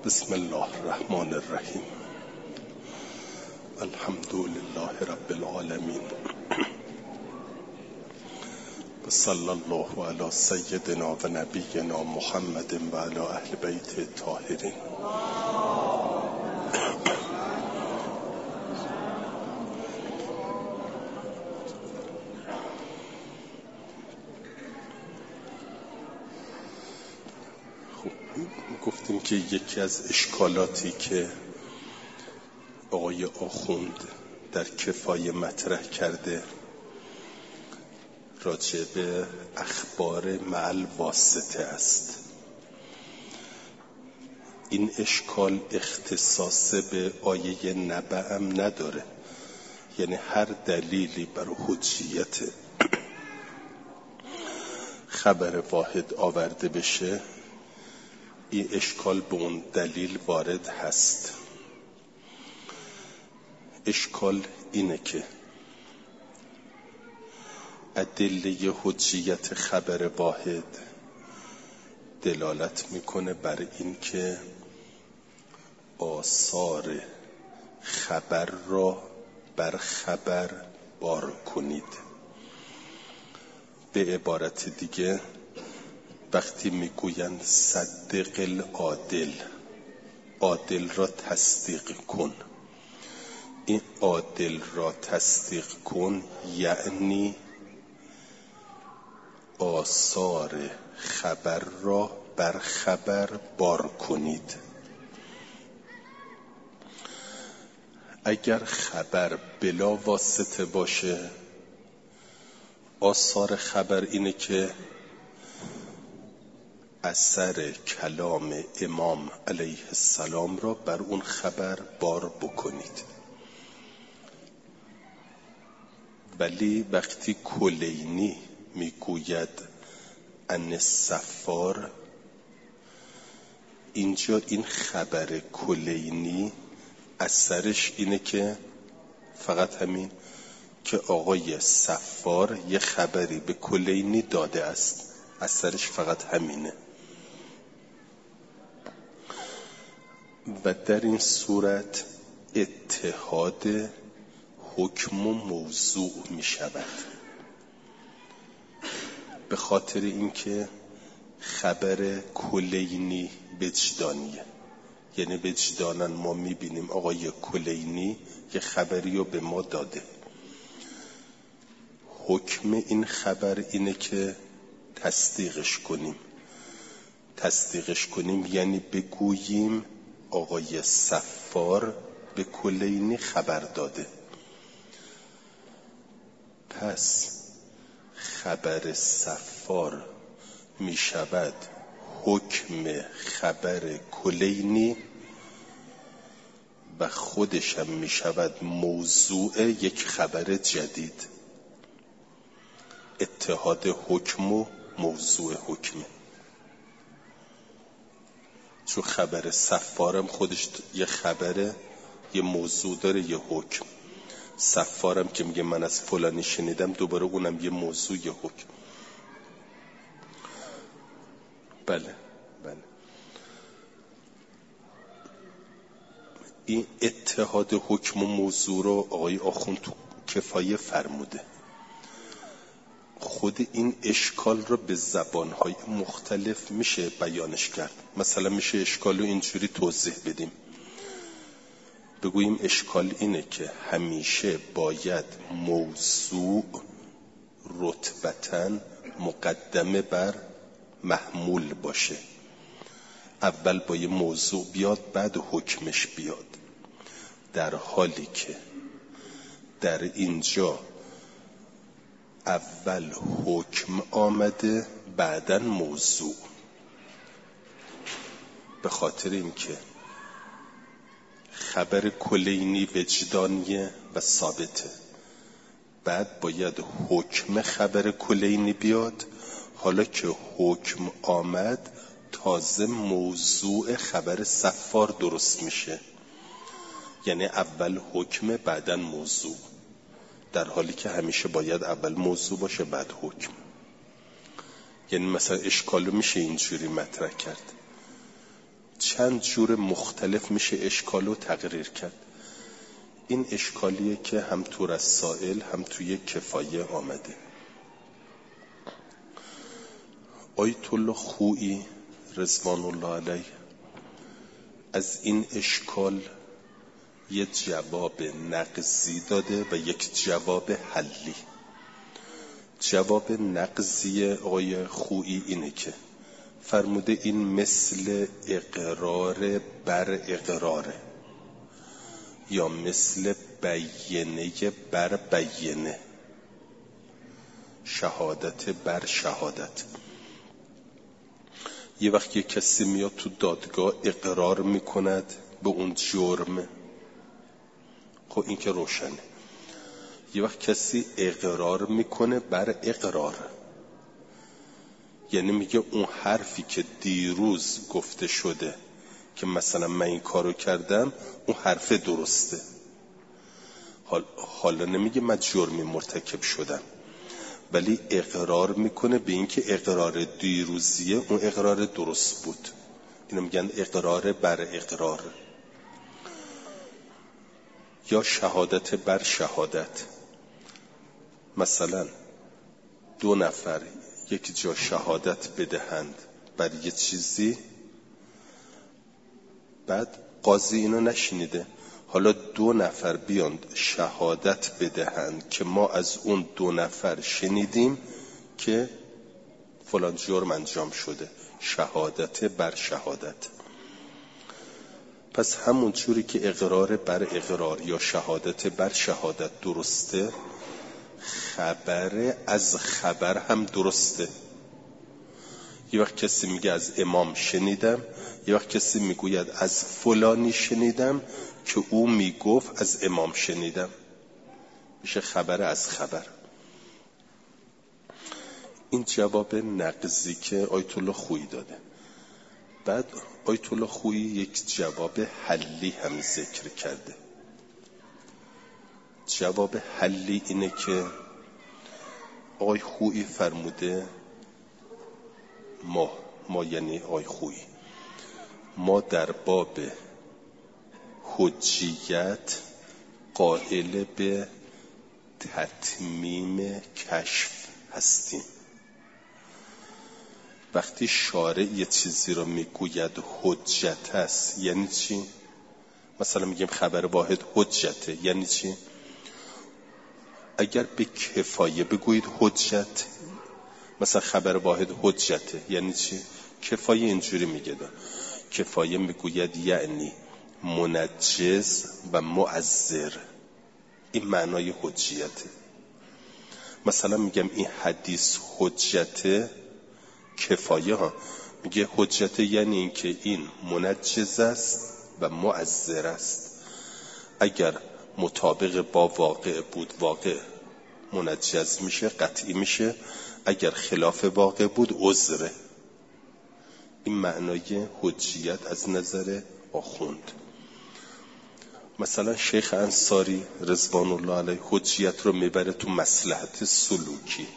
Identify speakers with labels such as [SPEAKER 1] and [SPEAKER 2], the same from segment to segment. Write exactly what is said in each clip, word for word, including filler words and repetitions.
[SPEAKER 1] بسم الله الرحمن الرحیم. الحمد لله رب العالمین و صلی الله علی سیدنا و نبینا محمد و علی اهل بیت الطاهرین. گفتیم که یکی از اشکالاتی که آقای آخوند در کفایه مطرح کرده راجع به اخبار مع واسطه است. این اشکال اختصاص به آیه نبأ هم نداره، یعنی هر دلیلی بر حجیت خبر واحد آورده بشه این اشکال به اون دلیل وارد هست. اشکال اینه که ادله حجیت خبر واحد دلالت میکنه بر این که آثار خبر را بر خبر بار کنید. به عبارت دیگه وقتی میگویند صدق العادل، عادل را تصدیق کن، این عادل را تصدیق کن یعنی آثار خبر را بر خبر بار کنید. اگر خبر بلا واسطه باشه، آثار خبر اینه که اثر کلام امام علیه السلام را بر اون خبر بار بکنید. ولی وقتی کلینی میگوید ان السفار، اینجا این خبر کلینی اثرش اینه که فقط همین که آقای سفار یه خبری به کلینی داده است، اثرش فقط همینه. و در این صورت اتحاد حکم و موضوع می شود، به خاطر اینکه خبر کلینی وجدانیه، یعنی وجدانن ما می بینیم آقای کلینی یه خبری رو به ما داده. حکم این خبر اینه که تصدیقش کنیم. تصدیقش کنیم یعنی بگوییم آقای سفار به کلینی خبر داده. پس خبر سفار می شود حکم خبر کلینی و خودش هم می شود موضوع یک خبر جدید. اتحاد حکم و موضوع حکمه، چون خبر سفارم خودش یه خبره، یه موضوع داره، یه حکم. سفارم که میگه من از فلانی شنیدم، دوباره اونم یه موضوع، یه حکم. بله بله این اتحاد حکم و موضوع رو آقای آخوند تو کفایه فرموده. خود این اشکال رو به زبانهای مختلف میشه بیانش کرد. مثلا میشه اشکال رو اینجوری توضیح بدیم، بگوییم اشکال اینه که همیشه باید موضوع رتبتاً مقدمه بر محمول باشه. اول با یه موضوع بیاد بعد حکمش بیاد، در حالی که در اینجا اول حکم آمده بعدن موضوع، به خاطر اینکه خبر کلینی وجدانیه و ثابته. بعد باید حکم خبر کلینی بیاد. حالا که حکم آمد تازه موضوع خبر سفار درست میشه، یعنی اول حکم بعدن موضوع، در حالی که همیشه باید اول موضوع باشه بعد حکم. یعنی مثلا اشکالو میشه اینجوری مطرح کرد، چند جور مختلف میشه اشکال رو تقریر کرد. این اشکالیه که هم تو رسائل هم توی کفایه آمده. آیت الله خویی رضوان الله علیه از این اشکال یه جواب نقضی داده و یک جواب حلی. جواب نقضی آقای خویی اینه که فرموده این مثل اقرار بر اقراره یا مثل بیینه بر بیینه، شهادت بر شهادت. یه وقت یه کسی میاد تو دادگاه اقرار میکند به اون جرم، خب این که روشنه. یه وقت کسی اقرار میکنه بر اقرار، یعنی میگه اون حرفی که دیروز گفته شده که مثلا من این کارو کردم اون حرف درسته. حالا نمیگه من جرمی مرتکب شدم، ولی اقرار میکنه به این که اقرار دیروزیه اون اقرار درست بود. اینو میگن اقرار بر اقرار یا شهادت بر شهادت. مثلا دو نفر یک جا شهادت بدهند بر یه چیزی، بعد قاضی اینو نشنیده، حالا دو نفر بیاند شهادت بدهند که ما از اون دو نفر شنیدیم که فلان جرم انجام شده. شهادت بر شهادت. پس همون جوری که اقرار بر اقرار یا شهادت بر شهادت درسته، خبر از خبر هم درسته. یه وقت کسی میگه از امام شنیدم، یه وقت کسی میگوید از فلانی شنیدم که او میگفت از امام شنیدم، میشه خبر از خبر. این جواب نقضی که آیت الله خویی داده. بعد آیت الله خویی یک جواب حلی هم ذکر کرده. جواب حلی اینه که آقای خویی فرموده ما ما یعنی آقای خویی ما در باب حجیت قائل به تتمیم کشف هستیم. وقتی شارع یه چیزی رو میگوید حجت است یعنی چی؟ مثلا میگیم خبر واحد حجته یعنی چی؟ اگر به کفایه بگویید حجت، مثلا خبر واحد حجته یعنی چی؟ کفایه اینجوری میگه دا. کفایه میگوید یعنی منجز و معذر. این معنای حجیته. مثلا میگم این حدیث حجته، کفایه ها میگه حجته یعنی این که این منجز است و معذر است. اگر مطابق با واقع بود واقع منجز میشه، قطعی میشه. اگر خلاف واقع بود عذره. این معنای حجیت از نظر آخوند. مثلا شیخ انصاری رضوان الله علیه حجیت رو میبره تو مصلحت سلوکی.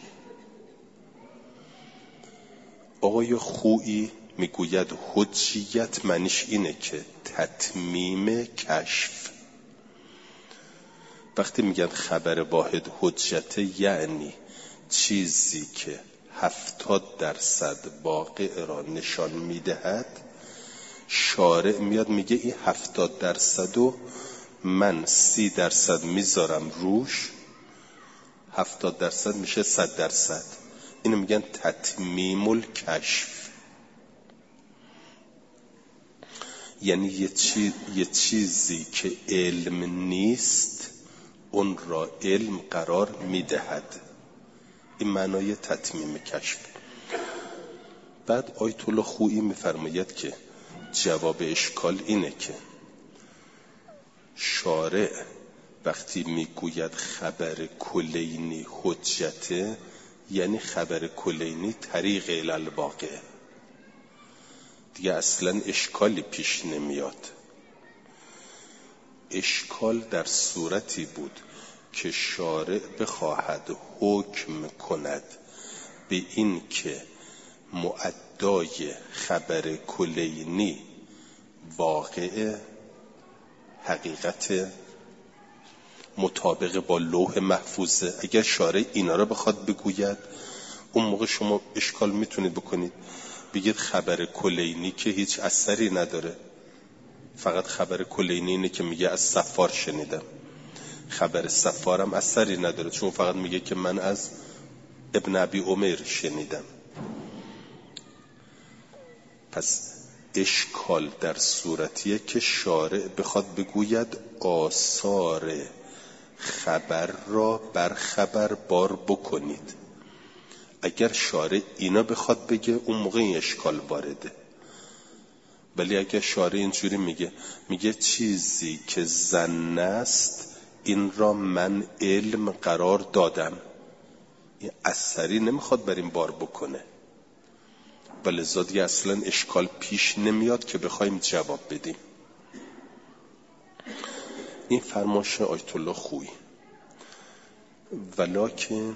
[SPEAKER 1] آقای خویی میگوید حجیت معنیش اینه که تتمیم کشف. وقتی میگن خبر واحد حجت یعنی چیزی که هفتاد درصد واقع را نشان میدهد، شارع میاد میگه این هفتاد درصدو من سی درصد میذارم روش، هفتاد درصد میشه صد درصد. اینو میگن تتمیم الکشف. یعنی یه, چیز، یه چیزی که علم نیست اون را علم قرار میدهد. این معنای تتمیم کشف. بعد آیت الله خویی میفرماید که جواب اشکال اینه که شارع وقتی میگوید خبر کلینی حجته یعنی خبر کلینی طریق الالواقع، دیگه اصلا اشکالی پیش نمیاد. اشکال در صورتی بود که شارع بخواهد حکم کند به این که مؤدای خبر کلینی واقع، حقیقت، مطابق با لوح محفوظه. اگر شارع اینا رو بخواد بگوید، اون موقع شما اشکال میتونید بکنید بگید خبر کلینی که هیچ اثری نداره، فقط خبر کلینی اینه که میگه از صفار شنیدم. خبر صفارم اثری نداره، چون فقط میگه که من از ابن ابی عمر شنیدم. پس اشکال در صورتیه که شارع بخواد بگوید آثار خبر را بر خبر بار بکنید. اگر شارع اینا بخواد بگه، اون موقع این اشکال وارده. ولی اگر شارع اینجوری میگه میگه چیزی که ظن است این را من علم قرار دادم، این اثری نمیخواد بر این بار بکنه، ولذا دیگه اصلا اشکال پیش نمیاد که بخوایم جواب بدیم. این فرمایش آیت الله خویی. ولکن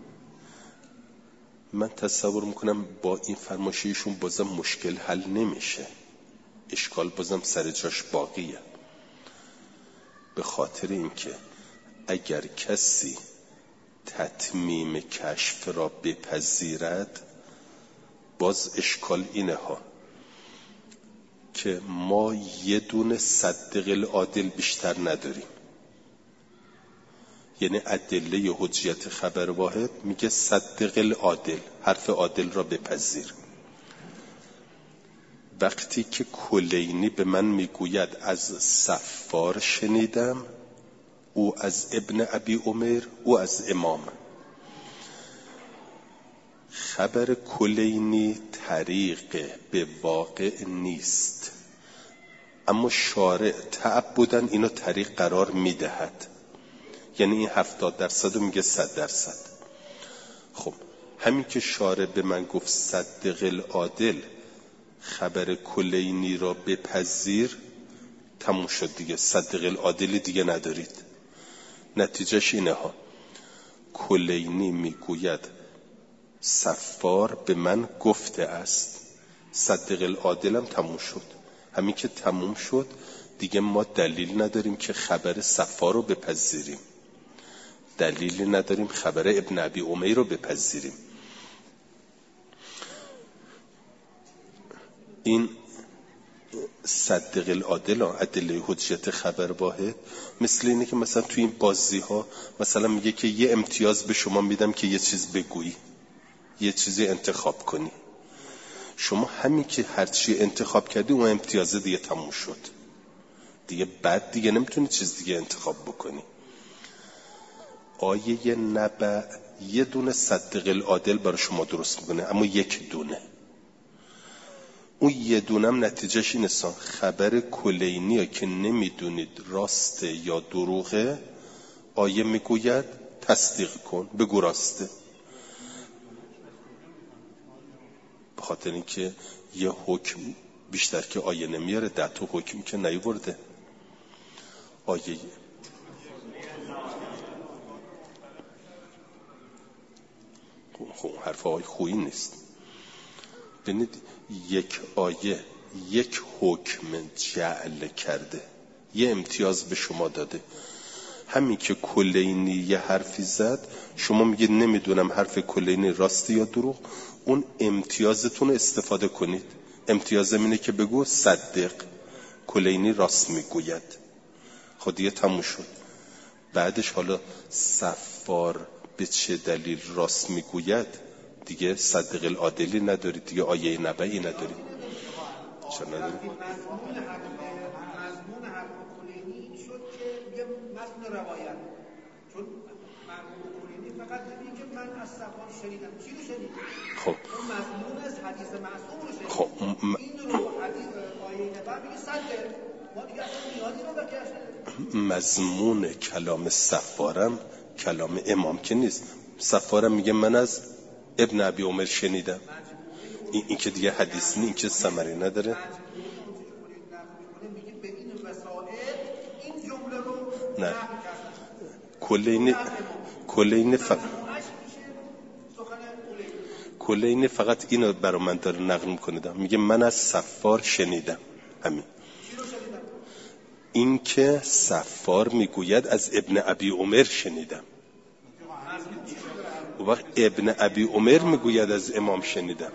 [SPEAKER 1] من تصور میکنم با این فرمایششون بازم مشکل حل نمیشه، اشکال بازم سر جاش باقیه. به خاطر اینکه اگر کسی تتمیم کشف را بپذیرد، باز اشکال اینه ها که ما یه دونه صدق العادل بیشتر نداریم. یعنی ادله حجیت خبر واحد میگه صدق العادل، حرف عادل را بپذیر. وقتی که کلینی به من میگوید از صفار شنیدم، او از ابن ابی عمر، او از امام، خبر کلینی طریق به واقع نیست، اما شارع تعبداً اینو طریق قرار میدهد. یعنی این هفتاد درصد رو میگه صد درصد. خب همین که شارع به من گفت صدق العادل، خبر کلینی را بپذیر، تموم شد دیگه، صدق العادلی دیگه ندارید. نتیجهش اینه ها، کلینی میگوید صفار به من گفته است، صدق العادلم تموم شد. همین که تموم شد دیگه ما دلیل نداریم که خبر صفار رو بپذیریم، دلیلی نداریم خبر ابن ابی عمر رو بپذیریم. این صدق العادل ادله حجیت خبر واحد مثل اینه که مثلا توی این بازی ها مثلا میگه که یه امتیاز به شما میدم که یه چیز بگویی، یه چیزی انتخاب کنی. شما همین که هرچی انتخاب کردی اون امتیاز دیگه تموم شد دیگه، بعد دیگه نمیتونی چیز دیگه انتخاب بکنی. آیه نبأ یه دونه صدق العادل برای شما درست میکنه، اما یک دونه. اون یه دونم نتیجهش اینه خبر کلینی که نمیدونید راسته یا دروغه، آیه میگوید تصدیق کن، بگو راسته. به خاطر اینکه یه حکم بیشتر که آیه نمیاره، ده تا حکم که نیورده. آیه خب حرف آیه خویی نیست. ببینید یک آیه یک حکم جعل کرده، یه امتیاز به شما داده. همین که کلینی یه حرفی زد، شما میگید نمیدونم حرف کلینی راستی یا دروغ، اون امتیازتون رو استفاده کنید. امتیازم اینه که بگو صدق، کلینی راست میگوید. خب دیگه تموم شد. بعدش حالا صفار به چه دلیل راست میگوید، دیگه صدق العادلی ندارید، دیگه آیه نبئی ندارید. چرا ندارید؟
[SPEAKER 2] مضمون حرف کلینی این شد که میگه متن روایت، چون مرحوم کلینی فقط میگه که من از صفار شنیدم. چی رو شنید؟
[SPEAKER 1] خب
[SPEAKER 2] اون مضمون از حدیث معصوم رو شنید.
[SPEAKER 1] خب م...
[SPEAKER 2] این رو حدیث آیه نبئی میگه صدق. ما دیگه اصلا نیازی رو بکشه.
[SPEAKER 1] مضمون کلام صفارم کلام امام که نیست. صفارم میگه من از ابن ابی عمر شنیدم. این, این که دیگه حدیث نی، این که ثمری نداره. نه کلینی کلینی فقط کلینی فقط اینو برای من داره نقل میکنه، میگه من از صفار شنیدم. همین این که صفار میگوید از ابن ابی عمر شنیدم، و وقت ابن ابی عمر میگوید از امام شنیدم.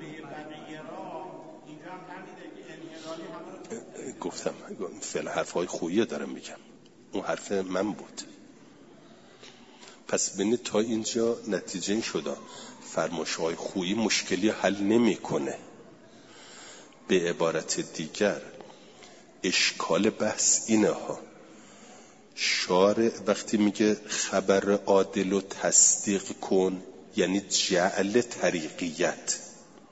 [SPEAKER 1] گفتم فعل حرفهای خویی دارم میگم، اون حرف من بود. پس ببینید تا اینجا نتیجه این شده فرمایش‌های خویی مشکلی حل نمیکنه. به عبارت دیگر اشکال بحث اینه ها، شارع وقتی میگه خبر عادل و تصدیق کن یعنی جعل طریقیت.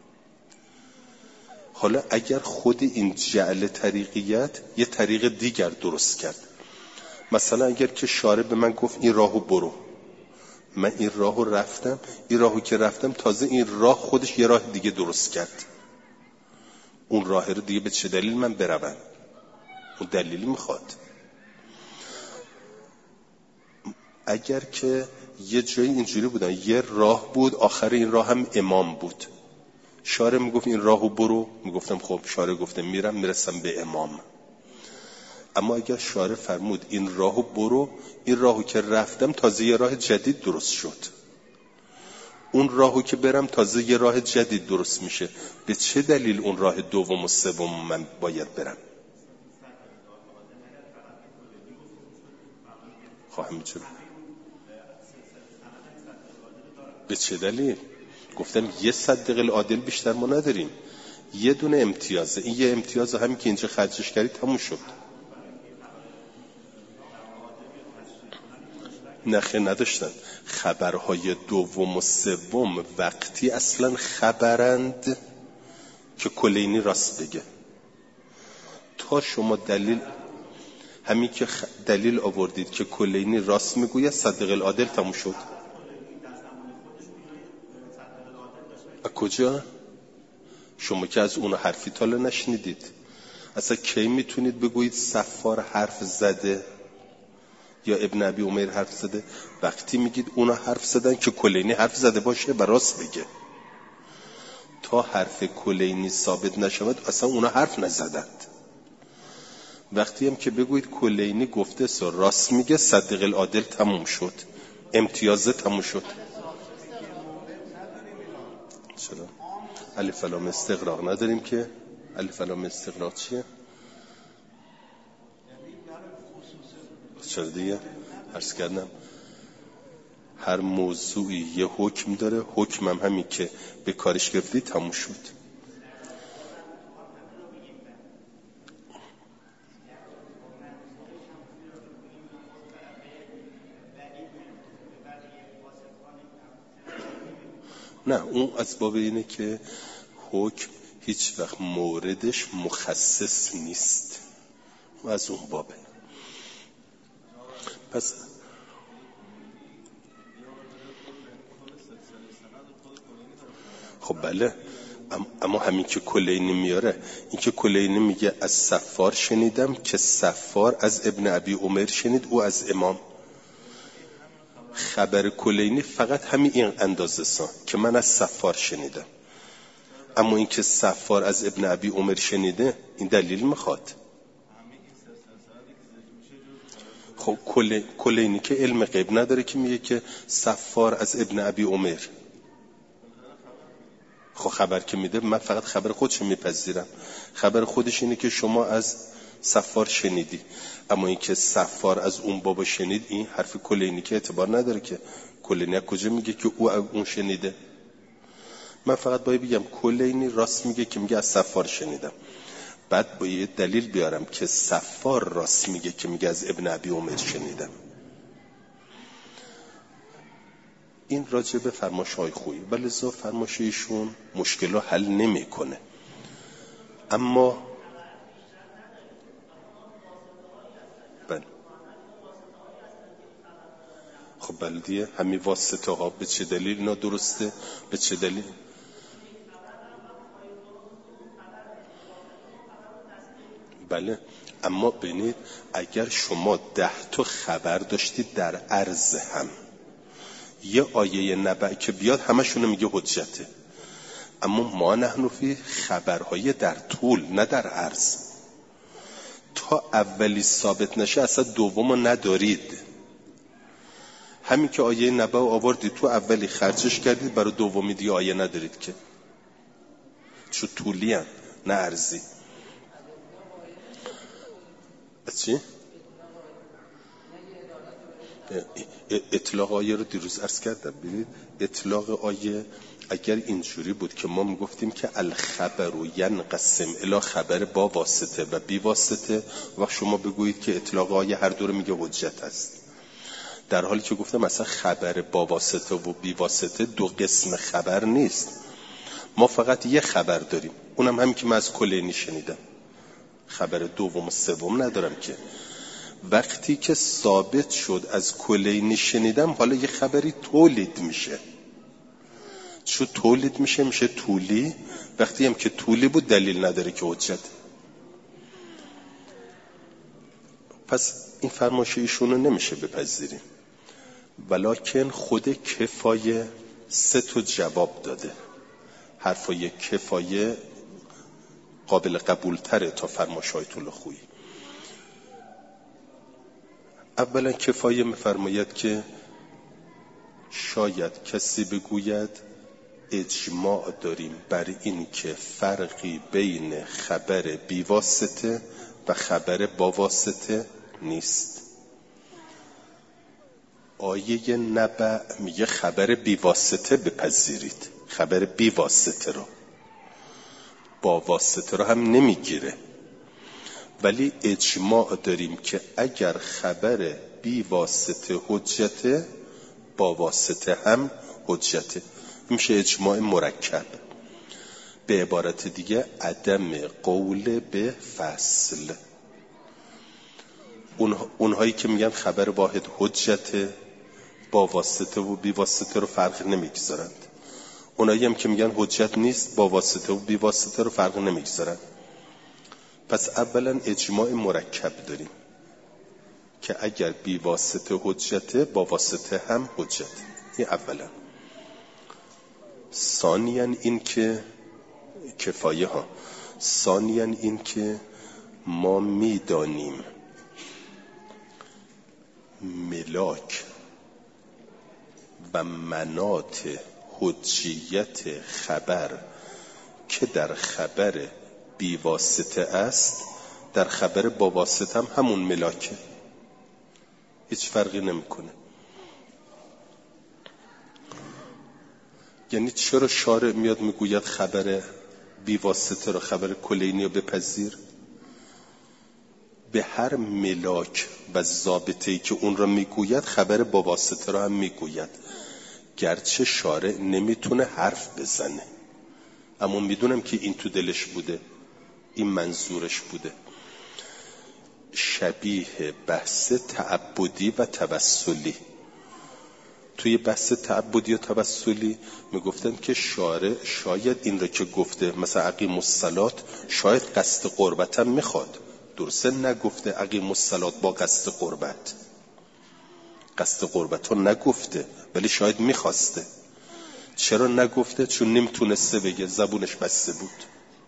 [SPEAKER 1] حالا اگر خود این جعل طریقیت یه طریق دیگر درست کرد، مثلا اگر که شارع به من گفت این راهو برو، من این راهو رفتم، این راهو که رفتم تازه این راه خودش یه راه دیگه درست کرد، اون راه رو دیگه به چه دلیل من بروم؟ اون دلیلی میخواد. اگر که یه جایی اینجوری بودن یه راه بود آخر این راه هم امام بود، شارع میگفت این راهو برو، میگفتم خب شارع گفته میرم میرسم به امام. اما اگر شارع فرمود این راهو برو، این راهو که رفتم تازه یه راه جدید درست شد، اون راهو که برم تازه یه راه جدید درست میشه، به چه دلیل اون راه دوم و سوم من باید برم؟ خواهم چه به چه دلیل؟ گفتم یه صدق العادل بیشتر ما نداریم، یه دونه امتیازه، این یه امتیاز همین که اینجا خرجش کردی تموم شد. نخه نداشتن. خبرهای دوم و سوم وقتی اصلا خبرند که کلینی راست بگه. تا شما دلیل همین که دلیل آوردید که کلینی راست میگوید صدق العادل تموم شد. کجا؟ شما که از اون حرفی تالا نشنیدید. اصلا کی میتونید بگویید صفار حرف زده یا ابن ابی عمر حرف زده؟ وقتی میگید اونا حرف زدن که کلینی حرف زده باشه و راست بگه. تا حرف کلینی ثابت نشود اصلا اونا حرف نزدند. وقتی هم که بگویید کلینی گفته سو راست میگه صدق العادل تموم شد، امتیازه تموم شد. چرا؟ الف لام استغراق نداریم که. الف لام استغراق چیه؟ چرا دیگه؟ عرض کردم هر موضوعی یه حکم داره، حکم هم همین که به کارش گرفتی تموم شد. نه اون از باب اینه که حکم هیچ وقت موردش مخصص نیست، و از اون بابه. پس خب بله، اما همین که کلینی میاره، این که کلینی میگه از صفار شنیدم که صفار از ابن ابی عمر شنید او از امام. خبر کلینی فقط همین این اندازه سا که من از صفار شنیدم، اما این که صفار از ابن ابی عمر شنیده این دلیل میخواد. خب کلینی که علم غیب نداره که میگه که صفار از ابن ابی عمر. خب خبر که میده من فقط خبر خودش میپذیرم، خبر خودش اینه که شما از صفار شنیدی، اما این که صفار از اون بابا شنید این حرف کلینی که اعتبار نداره که. کلینی کجا میگه که او اون شنیده؟ من فقط باید بگم کلینی راست میگه که میگه از صفار شنیدم، بعد باید دلیل بیارم که صفار راست میگه که میگه از ابن ابی عمر شنیدم. این راجع به فرمایش‌های خویی، ولی زا فرمایش ایشون مشکل رو حل نمیکنه. اما بله خب بله دیگه همین واسطه ها به چه دلیل اینا درسته، به چه دلیل؟ بله اما ببینید اگر شما ده تا خبر داشتید در عرض هم، یه آیه نبع که بیاد همشونو میگه حجته، اما ما نحن فی خبرهای در طول نه در عرض. تا اولی ثابت نشه اصلا دومو ندارید. همین که آیه نبأ آوردید تو اولی خرجش کردید، برای دومی دیگه آیه ندارید که، چون طولی هم نه ارزی. چی؟ اطلاق آیه رو دیروز عرض کردم. ببینید اطلاق آیه اگر اینجوری بود که ما میگفتیم که الخبر ینقسم الی خبر با واسطه و بی واسطه، و شما بگویید که اطلاق آیه هر دو رو میگه حجت است، در حالی که گفتم مثلا خبر با واسطه و بی واسطه دو قسم خبر نیست، ما فقط یه خبر داریم، اونم همین که من از کلینی شنیدم، خبر دوم و سوم ندارم که. وقتی که ثابت شد از کلینی شنیدم، حالا یه خبری تولید میشه، چون تولید میشه میشه طولی. وقتی هم که طولی بود دلیل نداره که حجت. پس این فرمایش ایشون رو نمیشه بپذیریم. ولکن خود کفایه سه تا جواب داده. حرفای کفایه قابل قبول تره تا فرمایش آیت الله خویی. اولا کفایه میفرماید که شاید کسی بگوید اجماع داریم بر این که فرقی بین خبر بیواسطه و خبر با واسطه نیست. آیه نبأ میگه خبر بیواسطه بپذیرید، خبر بیواسطه رو، با واسطه رو هم نمیگیره. ولی اجماع داریم که اگر خبر بیواسطه حجته، با واسطه هم حجته. میشه اجماع مرکب. به عبارت دیگه عدم قول به فصل. اونهایی که میگن خبر واحد حجته، با واسطه و بی واسطه رو فرق نمیگذارند. اونهایی هم که میگن حجت نیست، با واسطه و بی واسطه رو فرق نمیگذارند. پس اولا اجماع مرکب داریم که اگر بی واسطه حجته، با واسطه هم حجته. این اولا. ثانیاً این که کفایه ها ثانیاً این که ما میدانیم ملاک و مناط حجیت خبر که در خبر بی واسطه است، در خبر با واسطه هم همون ملاکه، هیچ فرقی نمیکنه. یعنی چرا شارع میاد میگوید خبر بی واسطه رو، خبر کلینی رو بپذیر؟ به هر ملاک و ضابطه‌ای که اون را میگوید خبر با واسطه رو هم میگوید، گرچه شارع نمیتونه حرف بزنه، اما میدونم که این تو دلش بوده، این منظورش بوده. شبیه بحث تعبدی و توسلی. توی بحث تعبدی و توسلی میگفتن که شارع شاید این را که گفته مثلا اقیموا الصلاة، شاید قصد قربت هم میخواد. درسته نگفته اقیموا الصلاة با قصد قربت، قصد قربت رو نگفته، ولی شاید میخواسته. چرا نگفته؟ چون نمیتونسته بگه، زبونش بسته بود.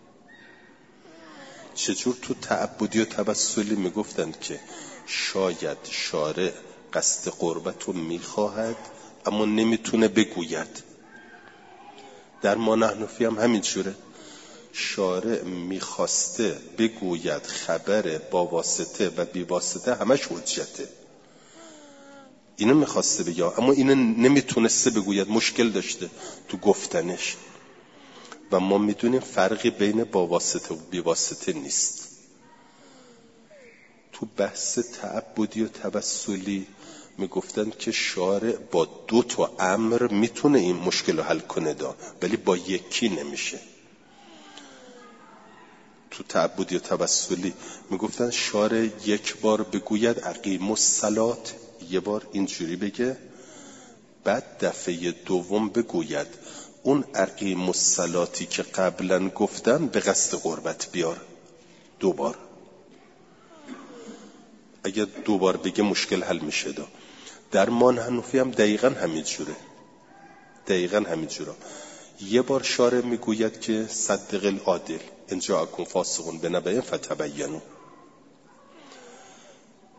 [SPEAKER 1] چجور تو تعبدی و توسلی میگفتن که شاید شارع قصد قربت رو میخواهد اما نمیتونه بگوید. در ما نحنفی هم همین جوره، شارع میخواسته بگوید خبر با واسطه و بی واسطه همش حجته، اینو میخواسته بگه اما اینو نمیتونسته بگوید، مشکل داشته تو گفتنش. و ما میدونیم فرقی بین با واسطه و بی واسطه نیست. تو بحث تعبدی و توسلی میگفتن که شارع با دو تا امر میتونه این مشکل رو حل کنه دا، ولی با یکی نمیشه. تو تعبدی و توسلی میگفتن شارع یک بار بگوید اقیموا الصلاة، یه بار اینجوری بگه، بعد دفعه دوم بگوید اون اقیموا الصلاتی که قبلا گفتن به قصد قربت بیار. دوبار. اگر دوبار بگه مشکل حل میشه دا. در مان حنفی هم دقیقا همین جوره. دقیقا همین جوره. یه بار شارع میگوید که صدق العادل ان جاءکم فاسق بنبأ فتبینوا.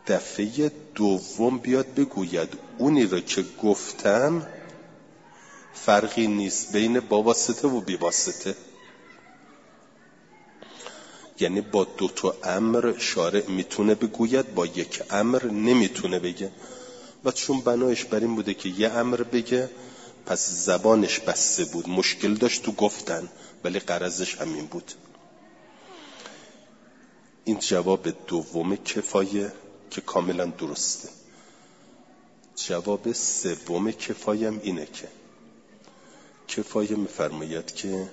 [SPEAKER 1] دفعه دوم بیاد بگوید اونی را که گفتم فرقی نیست بین با واسطه و بی واسطه. یعنی با دو تا امر شارع میتونه بگوید، با یک امر نمیتونه بگه. و چون بنایش بر این بوده که یه امر بگه، پس زبانش بسته بود، مشکل داشت تو گفتن، ولی غرضش همین بود. این جواب دوم کفایه که کاملا درسته. جواب سوم کفایه هم اینه که کفایه میفرماید که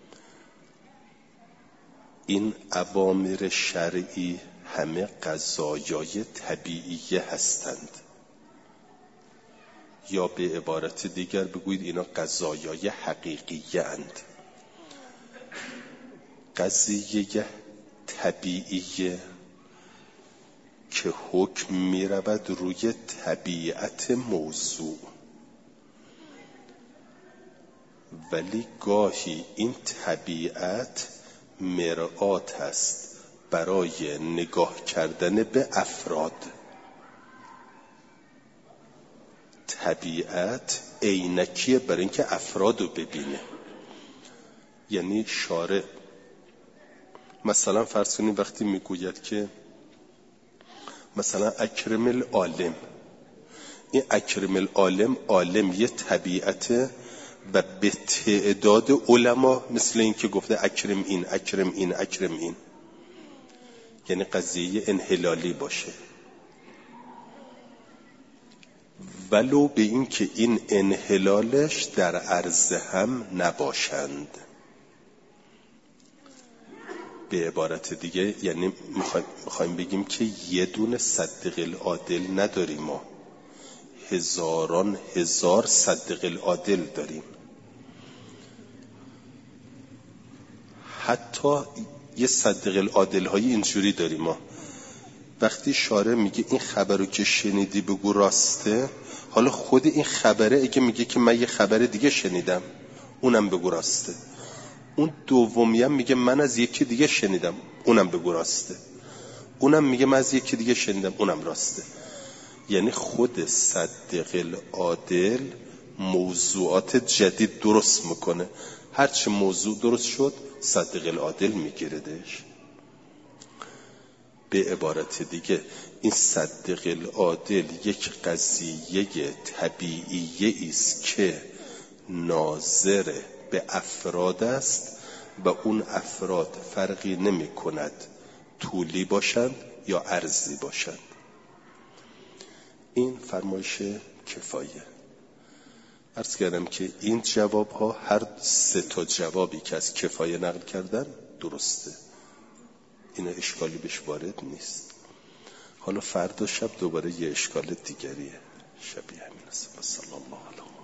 [SPEAKER 1] این اوامر شرعی همه قضایای طبیعیه هستند، یا به عبارت دیگر بگویید اینا قضایای حقیقیه اند. قضیه طبیعیه که حکم می رود روی طبیعت موضوع، ولی گاهی این طبیعت مرآت است برای نگاه کردن به افراد. طبیعت عینکیه برای اینکه افراد رو ببینه. یعنی شارع مثلا فرض کنید وقتی میگوید که مثلا اکرم العالم، این اکرم العالم، عالم یه طبیعته و به تعداد علما مثل این که گفته اکرم این اکرم این اکرم این، یعنی قضیه انحلالی باشه، ولو به این که این انحلالش در عرض هم نباشند. به عبارت دیگه یعنی میخوایم بگیم که یه دونه صدق العادل نداریم، ما هزاران هزار صدق العادل داریم. حتی یه صدق العادل های اینجوری داریم ما وقتی شارع میگه این خبر رو که شنیدی بگو راسته، حالا خود این خبره اگه میگه که من یه خبر دیگه شنیدم اونم بگو راسته، اون دومی هم میگه من از یکی دیگه شنیدم اونم بگو راسته، اونم میگه من از یکی دیگه شنیدم اونم راسته. یعنی خود صدق العادل موضوعات جدید درست میکنه، هرچه موضوع درست شد صدق العادل میگیردش. به عبارت دیگه این صدق العادل یک قضیه طبیعیه است که ناظر به افراد است و اون افراد فرقی نمی کند طولی باشند یا عرضی باشند. این فرمایش کفایه. عرض کردم که این جواب ها هر سه تا جوابی که از کفایه نقل کردن درسته، این اشکالی بهش وارد نیست. حالا فردا شب دوباره یه اشکال دیگریه شبیه همین است. صلی الله علیه و